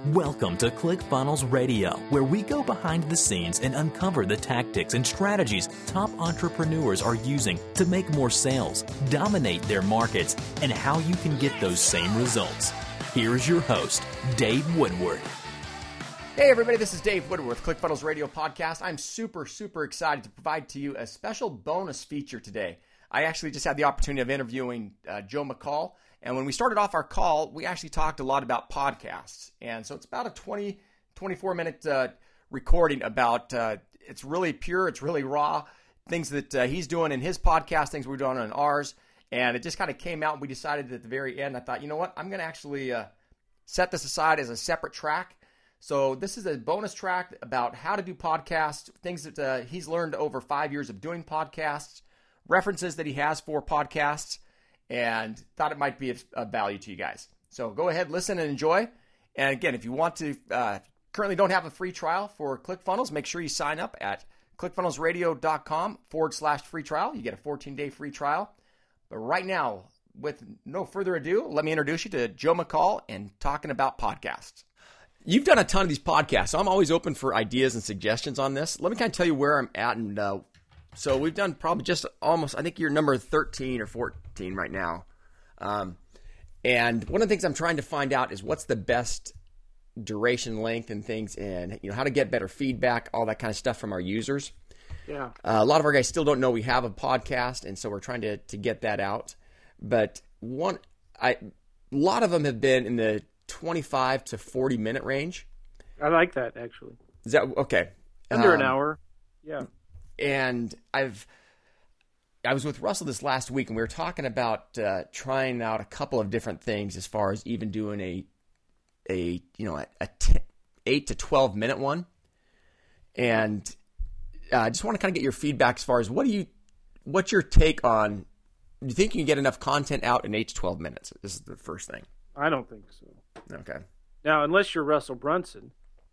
Welcome to ClickFunnels Radio, where we go behind the scenes and uncover the tactics and strategies top entrepreneurs are using to make more sales, dominate their markets, and how you can get those same results. Here's your host, Dave Woodward. Hey everybody, this is Dave Woodward with ClickFunnels Radio Podcast. I'm super excited to provide to you a special bonus feature today. I actually just had the opportunity of interviewing Joe McCall, and when we started off our call, we actually talked a lot about podcasts. And so it's about a 24-minute recording about, it's really pure, it's really raw, things that he's doing in his podcast, things we're doing in ours. And it just kind of came out, and we decided at the very end, I thought, you know what, I'm going to actually set this aside as a separate track. So this is a bonus track about how to do podcasts, things that he's learned over 5 years of doing podcasts, references that he has for podcasts, and thought it might be of value to you guys. So go ahead, listen, and enjoy. And again, if you want to, currently don't have a free trial for ClickFunnels, make sure you sign up at clickfunnelsradio.com/free trial. You get a 14-day free trial. But right now, with no further ado, let me introduce you to Joe McCall and talking about podcasts. You've done a ton of these podcasts, so I'm always open for ideas and suggestions on this. Let me kind of tell you where I'm at. And so we've done probably just almost, I think you're number 13 or 14 right now. And one of the things I'm trying to find out is what's the best duration length and things, and how to get better feedback, all that kind of stuff from our users. Yeah. A lot of our guys still don't know we have a podcast, and so we're trying to get that out. But a lot of them have been in the 25 to 40 minute range. I like that, actually. Is that okay? Under an hour. Yeah. And I was with Russell this last week, and we were talking about trying out a couple of different things as far as even doing a 8 to 12 minute one. And I just want to kind of get your feedback as far as what's your take on, do you think you can get enough content out in 8 to 12 minutes? This is the first thing. I don't think so. Okay. Now, unless you're Russell Brunson,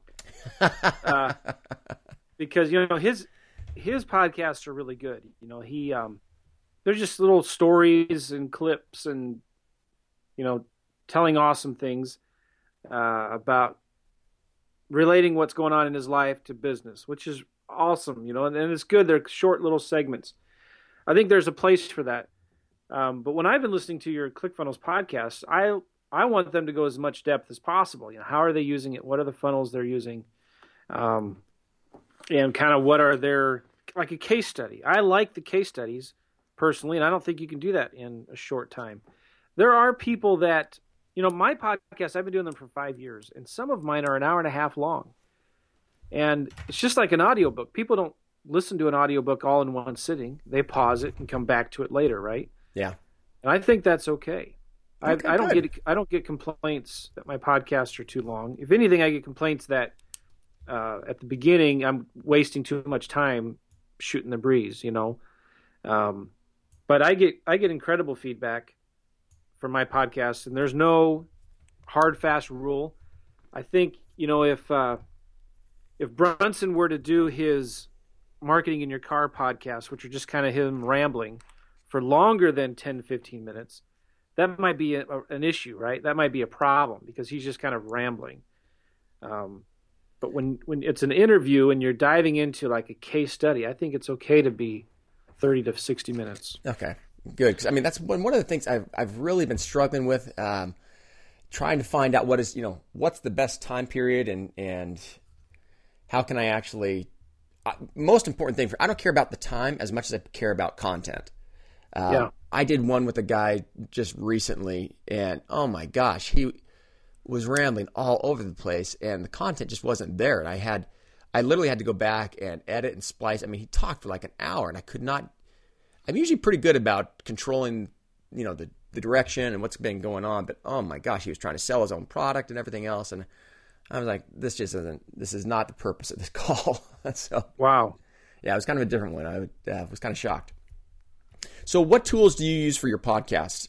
because his podcasts are really good. He they're just little stories and clips and telling awesome things about relating what's going on in his life to business, which is awesome. And it's good. They're short little segments. I think there's a place for that. But when I've been listening to your ClickFunnels podcast, I want them to go as much depth as possible. How are they using it? What are the funnels they're using? And kind of what are their, like a case study. I like the case studies personally, and I don't think you can do that in a short time. There are people that, my podcast, I've been doing them for 5 years, and some of mine are an hour and a half long. And it's just like an audiobook. People don't listen to an audiobook all in one sitting. They pause it and come back to it later, right? Yeah. And I think that's okay. Okay, I don't get complaints that my podcasts are too long. If anything, I get complaints that at the beginning I'm wasting too much time shooting the breeze, But I get incredible feedback from my podcast, and there's no hard fast rule. I think if Brunson were to do his Marketing in Your Car podcast, which are just kind of him rambling for longer than 10 to 15 minutes, that might be an issue, right? That might be a problem because he's just kind of rambling. But when it's an interview and you're diving into like a case study, I think it's okay to be 30 to 60 minutes. Okay, good. 'Cause, that's one of the things I've really been struggling with, trying to find out what's the best time period and how can I actually. Most important thing I don't care about the time as much as I care about content. I did one with a guy just recently, and oh my gosh, he was rambling all over the place, and the content just wasn't there. And I literally had to go back and edit and splice. He talked for like an hour, and I could not. I'm usually pretty good about controlling, the direction and what's been going on. But oh my gosh, he was trying to sell his own product and everything else, and I was like, this is not the purpose of this call. So wow, yeah, it was kind of a different one. I was kind of shocked. So what tools do you use for your podcast?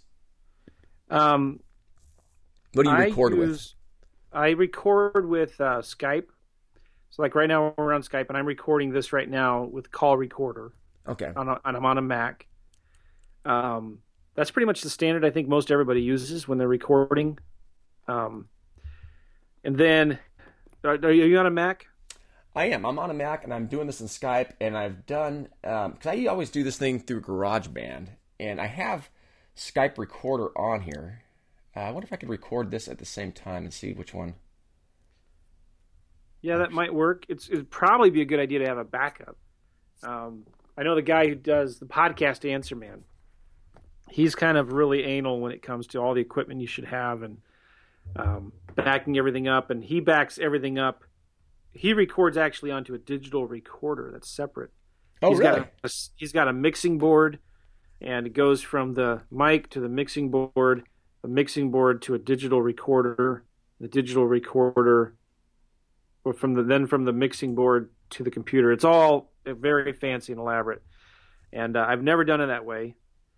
What do you record with? I record with Skype. So like right now we're on Skype, and I'm recording this right now with Call Recorder. Okay. And I'm on a Mac. That's pretty much the standard I think most everybody uses when they're recording. And then, are you on a Mac? I am. I'm on a Mac, and I'm doing this in Skype, and I've done, because I always do this thing through GarageBand, and I have Skype Recorder on here. I wonder if I could record this at the same time and see which one. Yeah, that might work. It'd probably be a good idea to have a backup. I know the guy who does the podcast Answer Man. He's kind of really anal when it comes to all the equipment you should have and backing everything up, and he backs everything up. He records actually onto a digital recorder that's separate. Oh, really? He's got a mixing board, and it goes from the mic to the mixing board to a digital recorder, the digital recorder, or from the mixing board to the computer. It's all very fancy and elaborate, and I've never done it that way.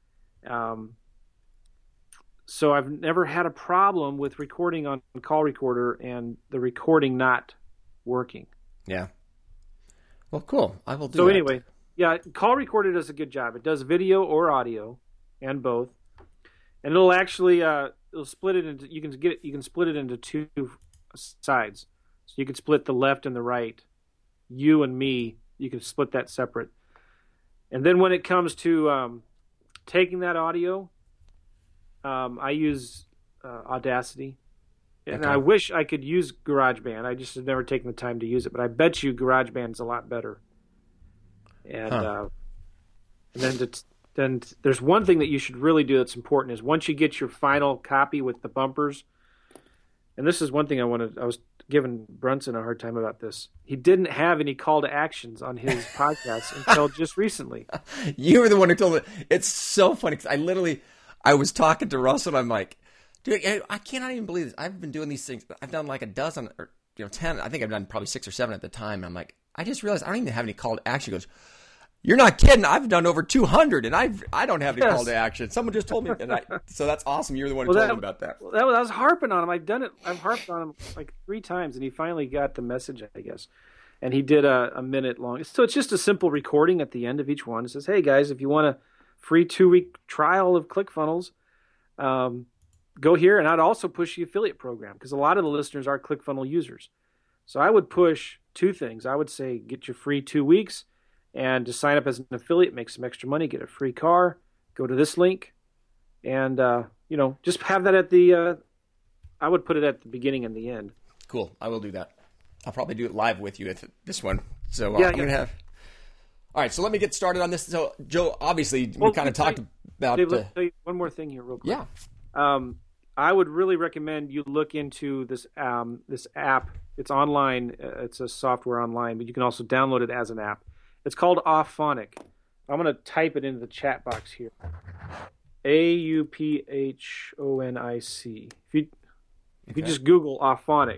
So I've never had a problem with recording on Call Recorder and the recording not working. Yeah. Well, cool. I will do so that. Anyway, yeah, Call Recorder does a good job. It does video or audio and both. And it'll actually it'll split it into you can split it into two sides. So you can split the left and the right. You and me, you can split that separate. And then when it comes to taking that audio, I use Audacity. And Okay. I wish I could use GarageBand. I just have never taken the time to use it. But I bet you GarageBand's a lot better. And, then there's one thing that you should really do that's important is once you get your final copy with the bumpers, and this is one thing I was giving Brunson a hard time about this. He didn't have any call to actions on his podcast until just recently. You were the one who told me. It's so funny because I was talking to Russell and I'm like, dude, I cannot even believe this. I've been doing these things. I've done like a dozen or 10. I think I've done probably 6 or 7 at the time. And I'm like, I just realized I don't even have any call to action. He goes, you're not kidding. I've done over 200 and I don't have any call to action. Someone just told me. So that's awesome. You're the one who told me about that. Well, I was harping on him. I've harped on him like 3 times and he finally got the message, I guess. And he did a minute long. So it's just a simple recording at the end of each one. It says, hey guys, if you want a free 2-week trial of ClickFunnels, go here. And I'd also push the affiliate program because a lot of the listeners are ClickFunnels users. So I would push 2 things. I would say get your free 2 weeks and to sign up as an affiliate, make some extra money, get a free car, go to this link, and just have that at the. I would put it at the beginning and the end. Cool. I will do that. I'll probably do it live with you at this one. So yeah, I'm gonna have. All right, so let me get started on this. So Joe, obviously, we kind of talked about. Dave, let me tell you one more thing here, real quick. Yeah. I would really recommend you look into this app. It's online. It's a software online, but you can also download it as an app. It's called Auphonic. I'm going to type it into the chat box here. Auphonic. If you just Google Auphonic,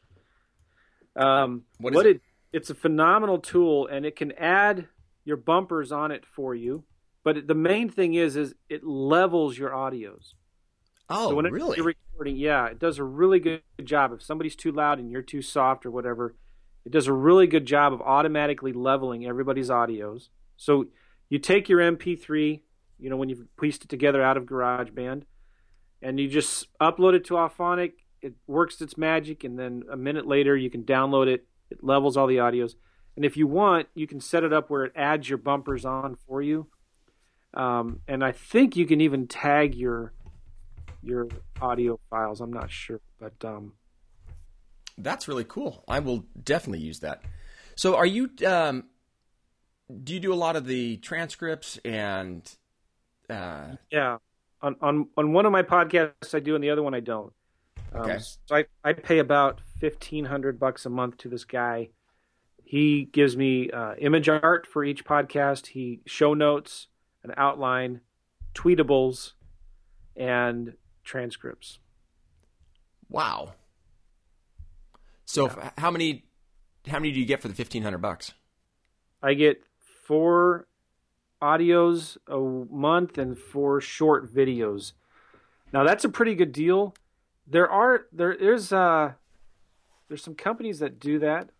it's a phenomenal tool, and it can add your bumpers on it for you. But the main thing is it levels your audios. Oh, so when really? You're recording, yeah, it does a really good job. If somebody's too loud and you're too soft or whatever, it does a really good job of automatically leveling everybody's audios. So you take your MP3, when you've pieced it together out of GarageBand, and you just upload it to Auphonic. It works its magic, and then a minute later you can download it. It levels all the audios. And if you want, you can set it up where it adds your bumpers on for you. And I think you can even tag your audio files. I'm not sure, but that's really cool. I will definitely use that. So are you do you do a lot of the transcripts and yeah, on one of my podcasts I do, and the other one I don't. Okay. So I pay about $1,500 a month to this guy. He gives me image art for each podcast. He show notes, an outline, tweetables, and transcripts. Wow. So how many do you get for the $1,500? I get 4 audios a month and 4 short videos. Now that's a pretty good deal. There's some companies that do that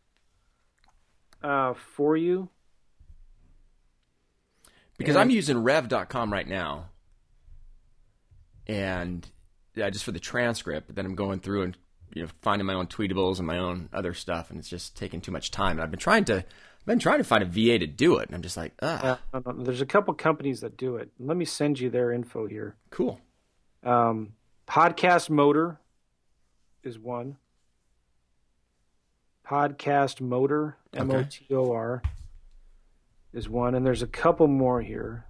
for you. Because I'm using rev.com right now. And just for the transcript, but then I'm going through and finding my own tweetables and my own other stuff, and it's just taking too much time. And I've been trying to find a VA to do it, and I'm just like, ugh. Yeah, there's a couple companies that do it. Let me send you their info here. Cool. Podcast Motor is one. Podcast Motor, Motor, is one, and there's a couple more here.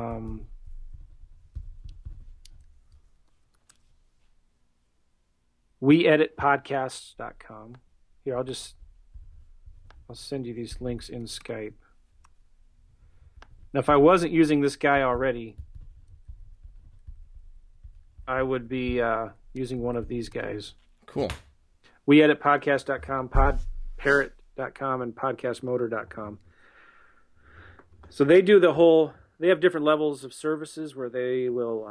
WeEditPodcasts.com. Here, I'll send you these links in Skype. Now, if I wasn't using this guy already, I would be using one of these guys. Cool. WeEditPodcast.com, PodParrot.com, and PodcastMotor.com. So they do they have different levels of services where they will,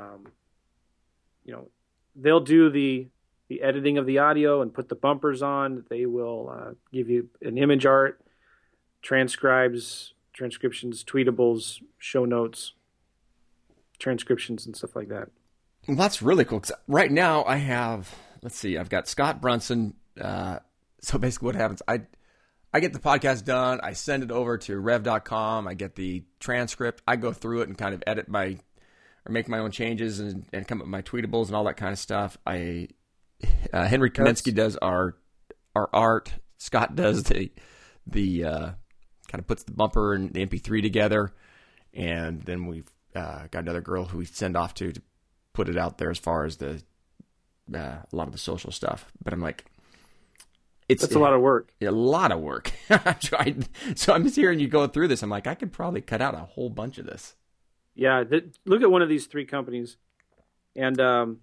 they'll do the editing of the audio and put the bumpers on. They will give you an image art, transcriptions, tweetables, show notes, transcriptions, and stuff like that. Well, that's really cool. 'Cause right now I have, I've got Scott Brunson. So basically what happens, I get the podcast done. I send it over to rev.com. I get the transcript. I go through it and kind of edit make my own changes and come up with my tweetables and all that kind of stuff. Henry Kaminsky does our art. Scott does the kind of puts the bumper and the MP3 together, and then we've got another girl who we send off to put it out there as far as a lot of the social stuff. But I'm like, that's a lot of work. A lot of work. So I'm just hearing you go through this. I'm like, I could probably cut out a whole bunch of this. Yeah, look at one of these three companies, and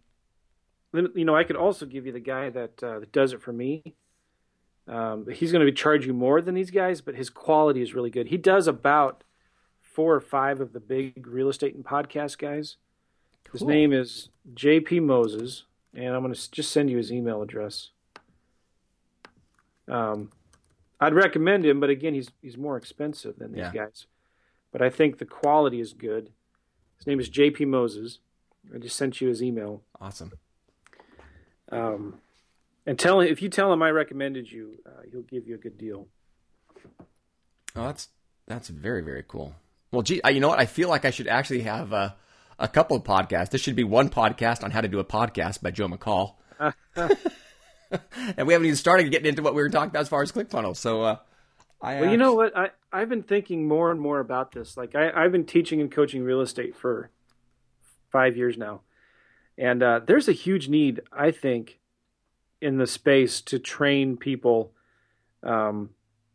I could also give you the guy that does it for me. He's going to charge you more than these guys, but his quality is really good. He does about 4 or 5 of the big real estate and podcast guys. His name is JP Moses, and I'm going to just send you his email address. I'd recommend him, but again, he's more expensive than these guys. But I think the quality is good. His name is JP Moses. I just sent you his email. Awesome. And if you tell him I recommended you, he'll give you a good deal. Oh, that's very, very cool. Well, gee, you know what? I feel like I should actually have a couple of podcasts. This should be one podcast on how to do a podcast by Joe McCall. And we haven't even started getting into what we were talking about as far as ClickFunnels. So, you know what? I've been thinking more and more about this. Like I've been teaching and coaching real estate for 5 years now. And there's a huge need, I think, in the space to train people to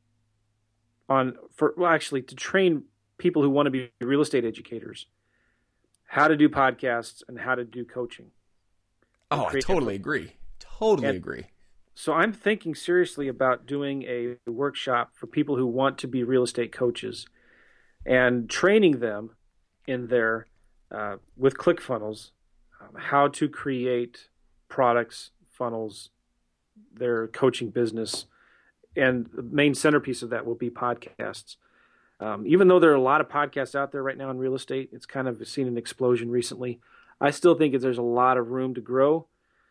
train people who want to be real estate educators, how to do podcasts and how to do coaching. Oh, I totally agree. Totally agree. So I'm thinking seriously about doing a workshop for people who want to be real estate coaches and training them in their, with ClickFunnels, how to create products, funnels, their coaching business. And the main centerpiece of that will be podcasts. Even though there are a lot of podcasts out there right now in real estate, it's kind of seen an explosion recently. I still think there's a lot of room to grow.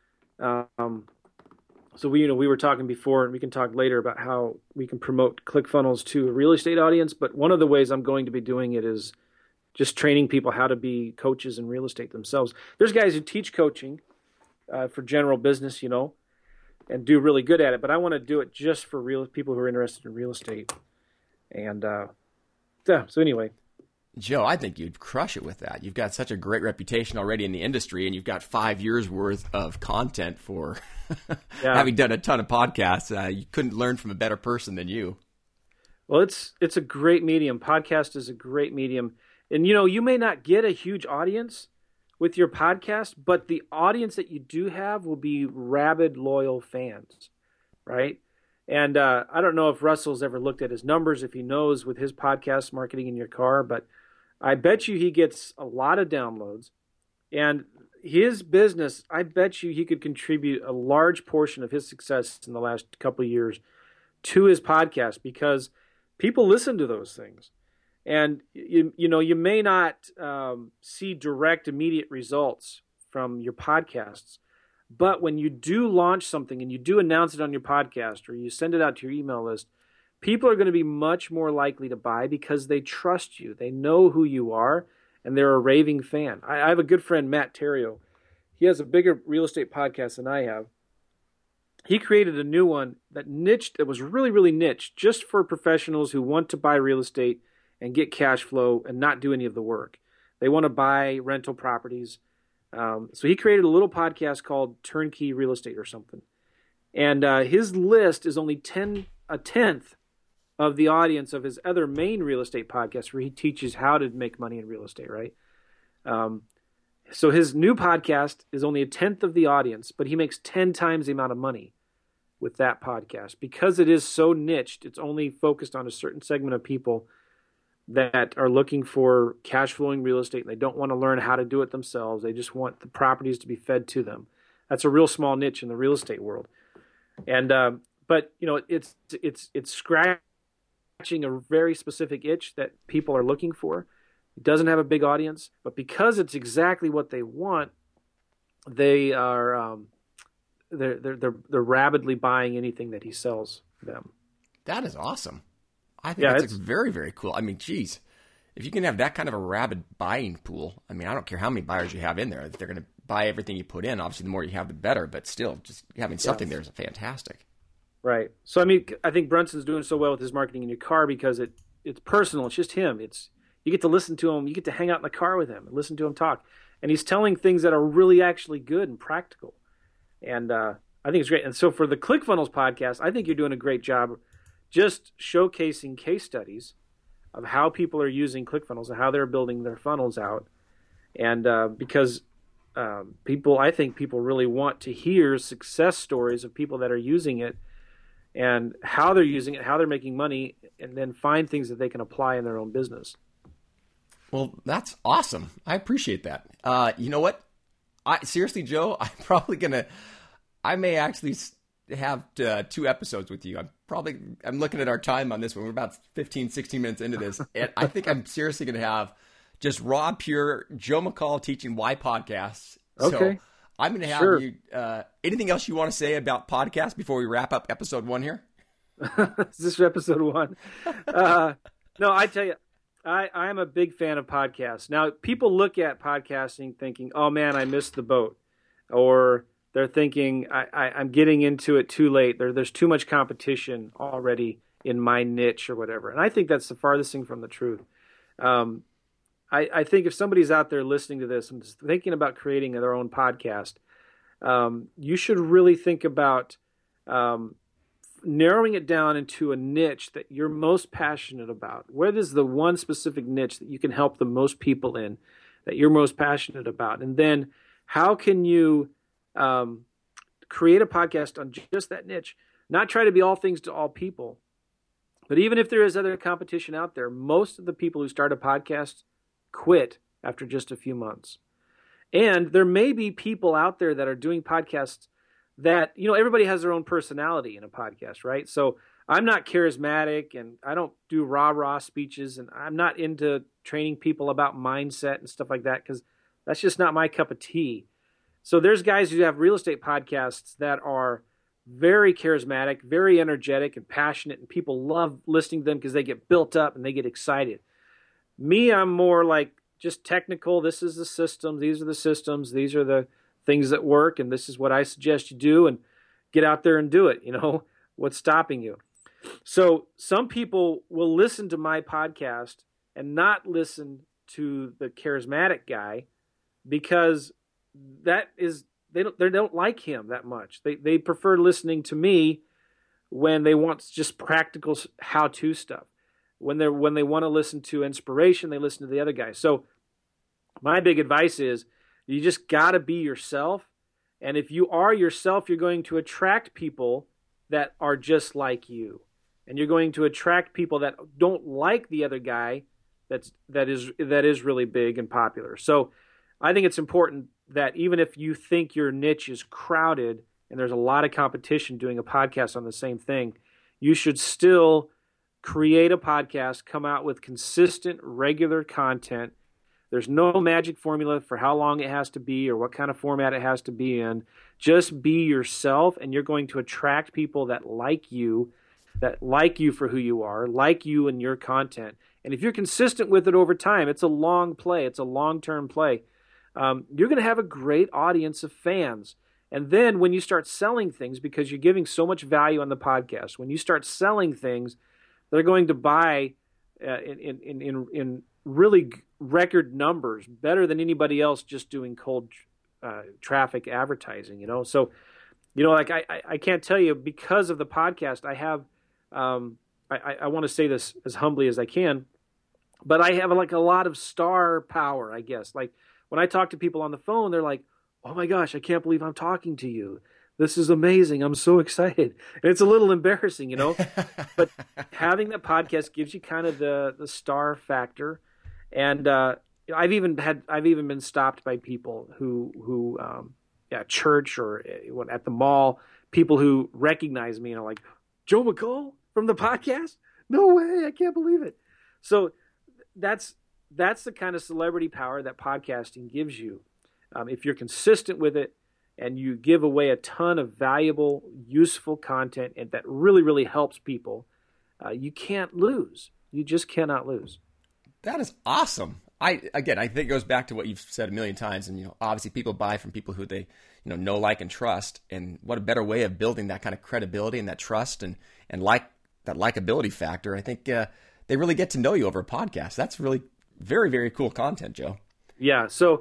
So we were talking before, and we can talk later about how we can promote ClickFunnels to a real estate audience. But one of the ways I'm going to be doing it is just training people how to be coaches in real estate themselves. There's guys who teach coaching for general business, and do really good at it. But I want to do it just for real people who are interested in real estate. And so anyway. Joe, I think you'd crush it with that. You've got such a great reputation already in the industry, and you've got 5 years worth of content for having done a ton of podcasts. You couldn't learn from a better person than you. Well, it's a great medium. Podcast is a great medium. And, you may not get a huge audience with your podcast, but the audience that you do have will be rabid, loyal fans, right? And I don't know if Russell's ever looked at his numbers, if he knows with his podcast, Marketing in Your Car, but I bet you he gets a lot of downloads. And his business, I bet you he could contribute a large portion of his success in the last couple of years to his podcast because people listen to those things. And, you may not see direct, immediate results from your podcasts, But when you do launch something and you do announce it on your podcast or you send it out to your email list, people are going to be much more likely to buy because they trust you. They know who you are, and they're a raving fan. I have a good friend, Matt Terrio. He has a bigger real estate podcast than I have. He created a new one that was really, really niche, just for professionals who want to buy real estate and get cash flow and not do any of the work. They want to buy rental properties. So he created a little podcast called Turnkey Real Estate or something. And his list is only a tenth of the audience of his other main real estate podcast where he teaches how to make money in real estate, right? So his new podcast is only a tenth of the audience, but he makes 10 times the amount of money with that podcast. Because it is so niched, it's only focused on a certain segment of people that are looking for cash flowing real estate. They don't want to learn how to do it themselves. They just want the properties to be fed to them. That's a real small niche in the real estate world. And but it's scratching a very specific itch that people are looking for. It doesn't have a big audience, but because it's exactly what they want, they are they're rapidly buying anything that he sells them. That is awesome. I think that's very, very cool. I mean, geez, if you can have that kind of a rabid buying pool, I mean, I don't care how many buyers you have in there. If they're going to buy everything you put in, obviously the more you have, the better. But still, just having something there is fantastic. Right. So, I mean, I think Brunson's doing so well with his marketing in your car because it's personal. It's just him. You get to listen to him. You get to hang out in the car with him and listen to him talk. And he's telling things that are really actually good and practical. And I think it's great. And so for the ClickFunnels podcast, I think you're doing a great job just showcasing case studies of how people are using ClickFunnels and how they're building their funnels out. And because I think people really want to hear success stories of people that are using it and how they're using it, how they're making money, and then find things that they can apply in their own business. Well, that's awesome. I appreciate that. You know what? Seriously, Joe, I may actually have 2 episodes with you. I'm looking at our time on this one. We're about 15, 16 minutes into this. And I think I'm seriously going to have just raw, pure Joe McCall teaching why podcasts. Okay. So I'm going to have you, anything else you want to say about podcasts before we wrap up episode 1 here? Is this episode 1? No, I tell you, I am a big fan of podcasts. Now, people look at podcasting thinking, oh man, I missed the boat. Or they're thinking, I'm getting into it too late. There's too much competition already in my niche or whatever. And I think that's the farthest thing from the truth. I think if somebody's out there listening to this and thinking about creating their own podcast, you should really think about narrowing it down into a niche that you're most passionate about. What is the one specific niche that you can help the most people in, that you're most passionate about? And then how can you create a podcast on just that niche? Not try to be all things to all people. But even if there is other competition out there, most of the people who start a podcast quit after just a few months. And there may be people out there that are doing podcasts that, everybody has their own personality in a podcast, right? So I'm not charismatic and I don't do rah-rah speeches and I'm not into training people about mindset and stuff like that because that's just not my cup of tea. So there's guys who have real estate podcasts that are very charismatic, very energetic and passionate, and people love listening to them because they get built up and they get excited. Me, I'm more like just technical. This is the system. These are the systems. These are the things that work, and this is what I suggest you do, and get out there and do it. What's stopping you? So some people will listen to my podcast and not listen to the charismatic guy because they don't like him that much. They prefer listening to me when they want just practical how-to stuff. When they want to listen to inspiration, they listen to the other guy. So my big advice is you just got to be yourself. And if you are yourself, you're going to attract people that are just like you. And you're going to attract people that don't like the other guy that is really big and popular. So I think it's important that even if you think your niche is crowded and there's a lot of competition doing a podcast on the same thing, you should still create a podcast, come out with consistent, regular content There's no magic formula for how long it has to be or what kind of format it has to be in. Just be yourself, and you're going to attract people that like you for who you are, like you and your content. And if you're consistent with it over time, it's a long play. It's a long-term play. You're going to have a great audience of fans. And then when you start selling things, because you're giving so much value on the podcast, when you start selling things, they're going to buy in really record numbers, better than anybody else just doing cold traffic advertising, So, like I can't tell you, because of the podcast, I have, I want to say this as humbly as I can, but I have like a lot of star power, I guess. Like when I talk to people on the phone, they're like, "Oh my gosh, I can't believe I'm talking to you. This is amazing. I'm so excited." And it's a little embarrassing, but having that podcast gives you kind of the star factor. And I've even been stopped by people who at church or at the mall, people who recognize me, like, "Joe McCall from the podcast? No way. I can't believe it." So that's the kind of celebrity power that podcasting gives you. If you're consistent with it and you give away a ton of valuable, useful content and that really, really helps people, you can't lose. You just cannot lose. That is awesome. I think it goes back to what you've said a million times. And, obviously people buy from people who they, know, like, and trust. And what a better way of building that kind of credibility and that trust and like that likability factor. I think they really get to know you over a podcast. That's really very, very cool content, Joe. Yeah. So,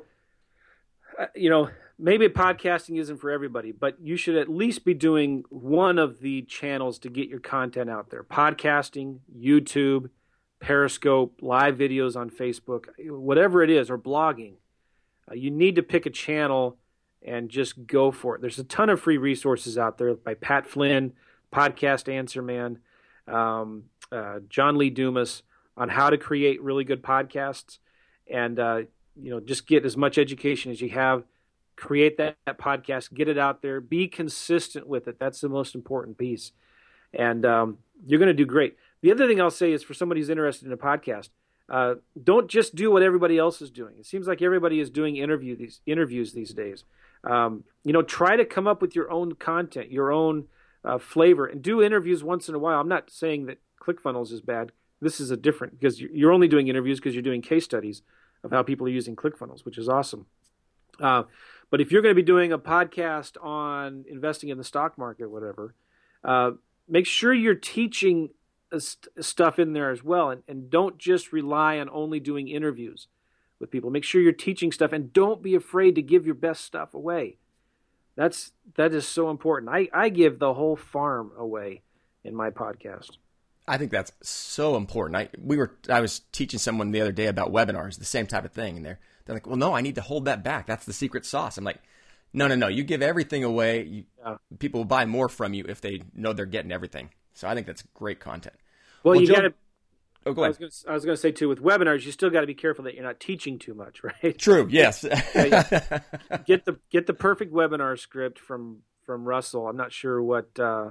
maybe podcasting isn't for everybody, but you should at least be doing one of the channels to get your content out there. Podcasting, YouTube, Periscope, live videos on Facebook, whatever it is, or blogging. You need to pick a channel and just go for it. There's a ton of free resources out there by Pat Flynn, Podcast Answer Man, John Lee Dumas, on how to create really good podcasts. And, just get as much education as you have. Create that podcast, get it out there, be consistent with it. That's the most important piece. And you're going to do great. The other thing I'll say is, for somebody who's interested in a podcast, don't just do what everybody else is doing. It seems like everybody is doing interviews these days. Try to come up with your own content, your own flavor, and do interviews once in a while. I'm not saying that ClickFunnels is bad. This is a different, because you're only doing interviews because you're doing case studies of how people are using ClickFunnels, which is awesome. But if you're going to be doing a podcast on investing in the stock market, whatever, make sure you're teaching stuff in there as well, and don't just rely on only doing interviews with people. Make sure you're teaching stuff, and don't be afraid to give your best stuff away. That is so important. I give the whole farm away in my podcast. I think that's so important. I was teaching someone the other day about webinars, the same type of thing, and they're like, "Well, no, I need to hold that back. That's the secret sauce." I'm like, No. You give everything away. People will buy more from you if they know they're getting everything. So I think that's great content. Well, you got to. Oh, go ahead. I was going to say too, with webinars, you still got to be careful that you're not teaching too much, right? True. Yes. Get the perfect webinar script from Russell. I'm not sure what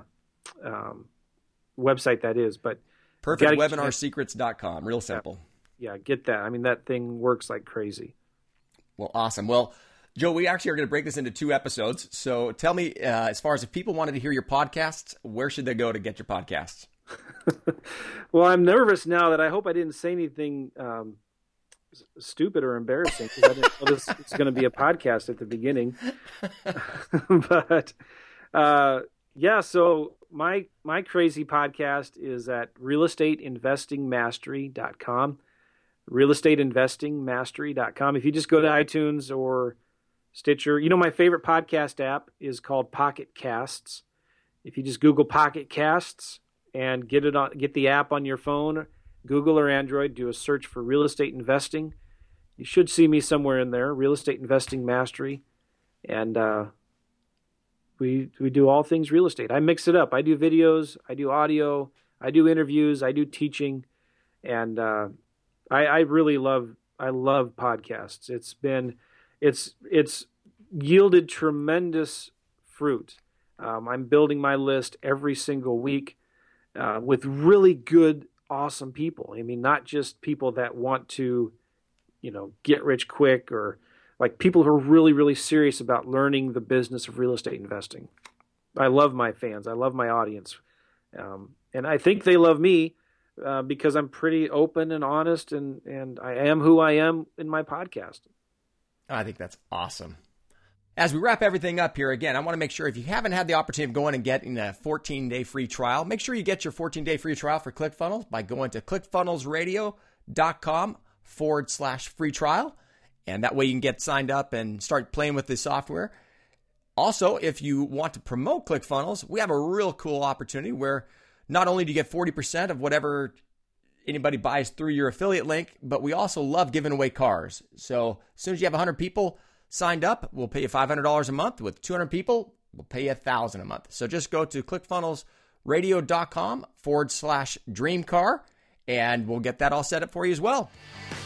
website that is, but perfectwebinarsecrets.com. Real simple. Yeah, get that. I mean, that thing works like crazy. Well, awesome. Well, Joe, we actually are going to break this into 2 episodes. So tell me, as far as if people wanted to hear your podcasts, where should they go to get your podcasts? Well, I'm nervous now that I hope I didn't say anything stupid or embarrassing, because I didn't know this was going to be a podcast at the beginning. But yeah, so my crazy podcast is at realestateinvestingmastery.com. realestateinvestingmastery.com. If you just go to iTunes or Stitcher, my favorite podcast app is called Pocket Casts. If you just Google Pocket Casts and get the app on your phone, Google or Android, do a search for real estate investing. You should see me somewhere in there, Real Estate Investing Mastery. And we do all things real estate. I mix it up. I do videos, I do audio, I do interviews, I do teaching. And I really love podcasts. It's yielded tremendous fruit. I'm building my list every single week with really good, awesome people. I mean, not just people that want to get rich quick, or like people who are really, really serious about learning the business of real estate investing. I love my fans. I love my audience. And I think they love me because I'm pretty open and honest, and I am who I am in my podcast. I think that's awesome. As we wrap everything up here, again, I want to make sure if you haven't had the opportunity of going and getting a 14-day free trial, make sure you get your 14-day free trial for ClickFunnels by going to clickfunnelsradio.com/free trial. And that way you can get signed up and start playing with the software. Also, if you want to promote ClickFunnels, we have a real cool opportunity where not only do you get 40% of whatever anybody buys through your affiliate link, but we also love giving away cars. So as soon as you have 100 people signed up, we'll pay you $500 a month. With 200 people, we'll pay you $1,000 a month. So just go to clickfunnelsradio.com/dreamcar, and we'll get that all set up for you as well.